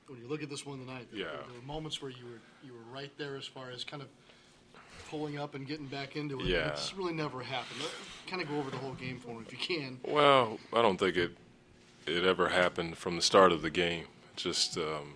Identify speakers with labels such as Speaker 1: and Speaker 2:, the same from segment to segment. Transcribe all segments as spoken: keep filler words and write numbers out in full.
Speaker 1: when you look at this one tonight,
Speaker 2: yeah.
Speaker 1: there, there were moments where you were you were right there as far as kind of pulling up and getting back into it.
Speaker 2: Yeah.
Speaker 1: It's really never happened. Kind of go over the whole game for me if you can.
Speaker 2: Well, I don't think it it ever happened from the start of the game. Just um,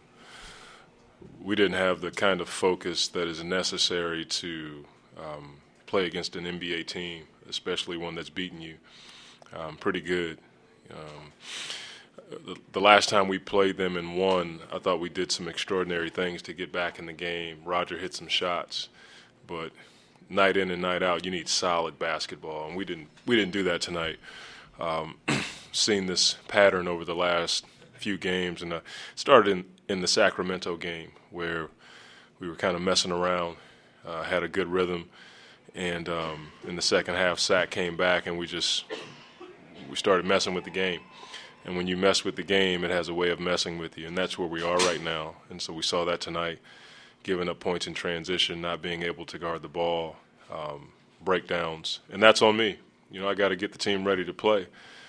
Speaker 2: we didn't have the kind of focus that is necessary to um, play against an N B A team, especially one that's beaten you um, pretty good. Um, the, the last time we played them and won, I thought we did some extraordinary things to get back in the game. Roger hit some shots. But night in and night out, you need solid basketball, and we didn't we didn't do that tonight. Um, seen this pattern over the last few games, and it started in, in the Sacramento game where we were kind of messing around, uh, had a good rhythm, and um, in the second half, Sac came back, and we just we started messing with the game. And when you mess with the game, it has a way of messing with you, and that's where we are right now. And so we saw that tonight. Giving up points in transition, not being able to guard the ball, um, breakdowns, and that's on me. You know, I got to get the team ready to play,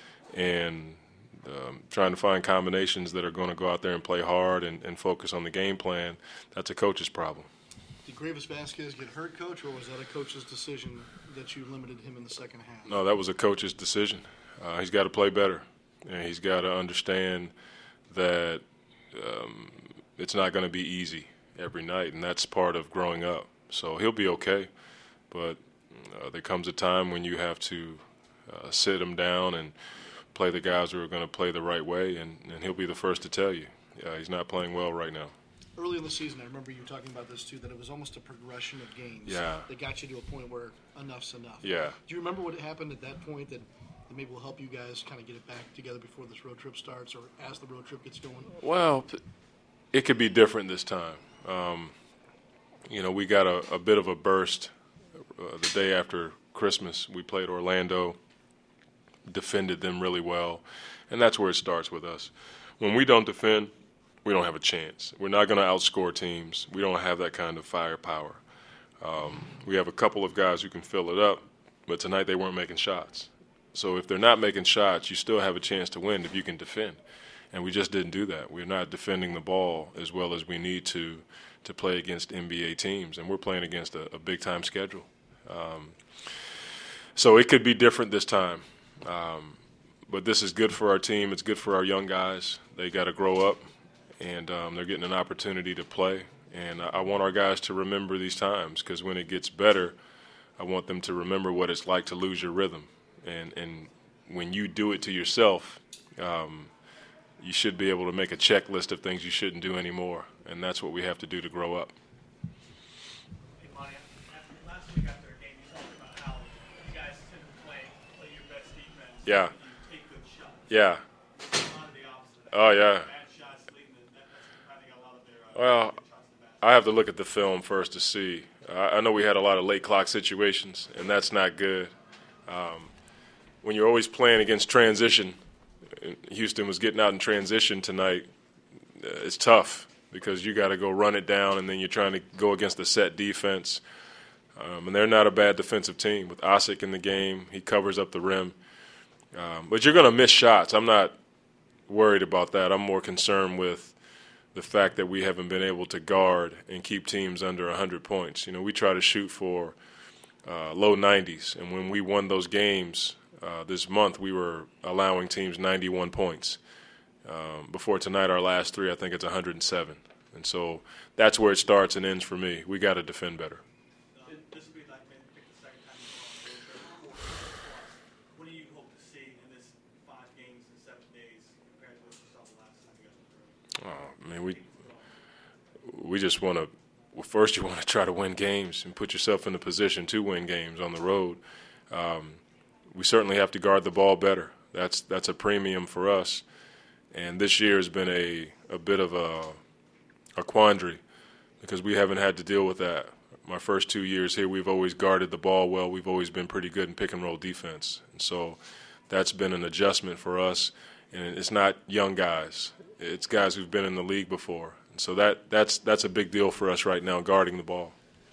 Speaker 2: and um, trying to find combinations that are going to go out there and play hard and, and focus on the game plan. That's a coach's problem.
Speaker 1: Did Greivis Vasquez get hurt, Coach, or was that a coach's decision that you limited him in the second half?
Speaker 2: No, that was a coach's decision. Uh, he's got to play better, and he's got to understand that um, it's not going to be easy every night, and that's part of growing up. So he'll be okay, but uh, there comes a time when you have to uh, sit him down and play the guys who are going to play the right way, and, and he'll be the first to tell you uh, he's not playing well right now.
Speaker 1: Early in the season, I remember you talking about this too, that it was almost a progression of games
Speaker 2: yeah.
Speaker 1: that got you to a point where enough's enough.
Speaker 2: Yeah.
Speaker 1: Do you remember what happened at that point that, that maybe will help you guys kind of get it back together before this road trip starts or as the road trip gets going?
Speaker 2: Well, it could be different this time. Um, you know, we got a, a bit of a burst uh, the day after Christmas. We played Orlando, defended them really well, and that's where it starts with us. When we don't defend, we don't have a chance. We're not going to outscore teams. We don't have that kind of firepower. Um, we have a couple of guys who can fill it up, but tonight they weren't making shots. So if they're not making shots, you still have a chance to win if you can defend. And we just didn't do that. We're not defending the ball as well as we need to to play against N B A teams, and we're playing against a, a big-time schedule. Um, so it could be different this time. Um, but this is good for our team. It's good for our young guys. They got to grow up, and um, they're getting an opportunity to play. And I, I want our guys to remember these times, because when it gets better, I want them to remember what it's like to lose your rhythm. And, and when you do it to yourself, um, you should be able to make a checklist of things you shouldn't do anymore, and that's what we have to do to grow up.
Speaker 3: Hey, Monty, last week after a game, you talked about how you guys tend to play, play your best defense.
Speaker 2: Yeah.
Speaker 3: And you take good shots.
Speaker 2: Yeah.
Speaker 3: A lot of the opposite.
Speaker 2: Oh, yeah.
Speaker 3: Bad shots late in the net. That's, I think a lot of their uh,
Speaker 2: Well,
Speaker 3: shots to basket.
Speaker 2: I have to look at the film first to see. I, I know we had a lot of late clock situations, and that's not good. Um, when you're always playing against transition, Houston was getting out in transition tonight, uh, it's tough because you got to go run it down, and then you're trying to go against the set defense. Um, and they're not a bad defensive team. With Osik in the game, he covers up the rim. Um, but you're going to miss shots. I'm not worried about that. I'm more concerned with the fact that we haven't been able to guard and keep teams under one hundred points. You know, we try to shoot for uh, low nineties, and when we won those games uh, this month, we were allowing teams ninety-one points. Um, before tonight, our last three, I think it's one hundred seven. And so that's where it starts and ends for me. We got to defend better.
Speaker 3: This will be like maybe pick the second time you go on the road trip. What do you hope to see in this five games in seven days compared to what you saw the last time you guys were through?
Speaker 2: Oh, I mean, we we just want to. Well, first, you want to try to win games and put yourself in a position to win games on the road. Um, we certainly have to guard the ball better. That's that's a premium for us. And this year has been a, a bit of a, a quandary because we haven't had to deal with that. My first two years here, we've always guarded the ball well. We've always been pretty good in pick and roll defense. And so that's been an adjustment for us. And it's not young guys. It's guys who've been in the league before. And so that, that's, that's a big deal for us right now, guarding the ball.